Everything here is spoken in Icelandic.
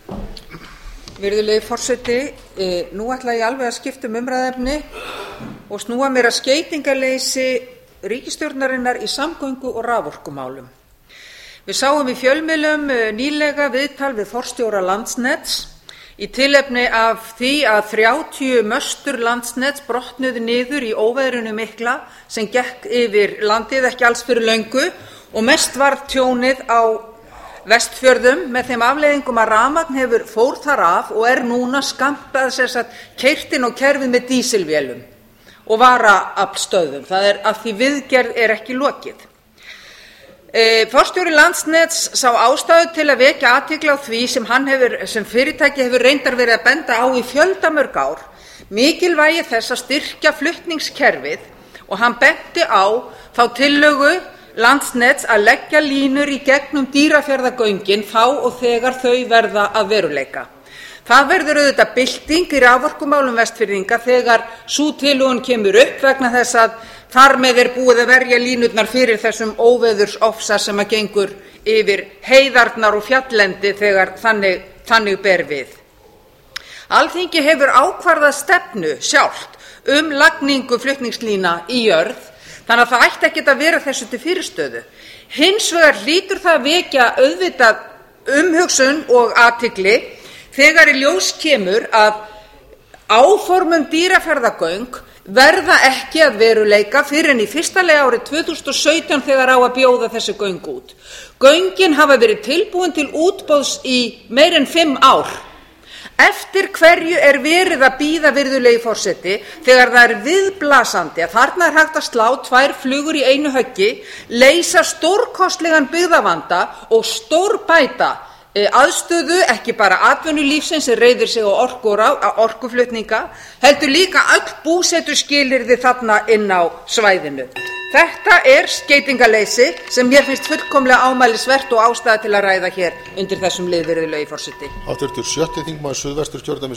Virðulegi forseti, nú ætla ég alveg að skipta umræðuefni og snúa mér að skeytingarleysi ríkisstjórnarinnar í samgöngu- og raforkumálum. Við sáum í fjölmiðlum nýlega viðtal við forstjóra Landsnets í tilefni af því að 30 möstur Landsnets brotnuðu niður í óveðrinu mikla sem gekk yfir landið ekki alls fyrir löngu og mest varð tjónið á Vestfjörðum með þeim afleiðingum að rafmagn hefur fór þar af og núna skammtað keyrt inn á kerfið með dísilvélum og varaaflstöðvum. Það að því viðgerð ekki lokið. Forstjóri Landsnets sá ástæðu til að vekja athygli á því sem fyrirtæki hefur reyndar verið að benda á í fjöldamörg ár, mikilvægi þess að styrkja flutningskerfið, og hann benti á þá tillögu Landsnets að leggja línur í gegnum Dýrafjarðargöngin þá og þegar þau verða að veruleika. Það verður auðvitað bylting í raforkumálum Vestfirðinga þegar sú tilhögun kemur upp vegna þess að þar með búið að verja línurnar fyrir þessum óveðursofsa sem að gengur yfir heiðarnar og fjalllendi þegar þannig ber við. Alþingi hefur ákvarðað stefnu sjálft lagningu flutningslína í jörð, þannig að það ætti ekkert að vera þessu til fyrirstöðu. Hins vegar hlýtur það að vekja auðvitað umhugsun og athygli þegar í ljós kemur að áform Dýrafjarðargöng verða ekki að veruleika fyrr en í fyrsta lagi árið 2017 þegar á að bjóða þessi göng út. Göngin hafa verið tilbúin til útboðs í meira en 5 ár. Eftir hverju verið að bíða, virðulegi forseti, þegar það viðblasandi að þarna hægt að slá 2 flugur í einu höggi, leysa stórkostlegan byggðavanda og stórbæta aðstöðu ekki bara atvinnulífsins sem reiðir sig á orkuflutninga, heldur líka öll búsetuskilyrði þarna inn á svæðinu. Þetta skeytingarleysi sem mér finnst fullkomlega ámælisvert og ástæða til að ræða hér undir þessum lið, virðulegi forseti. Háttvirtur 6. þingmaður Suðvesturkjördæmis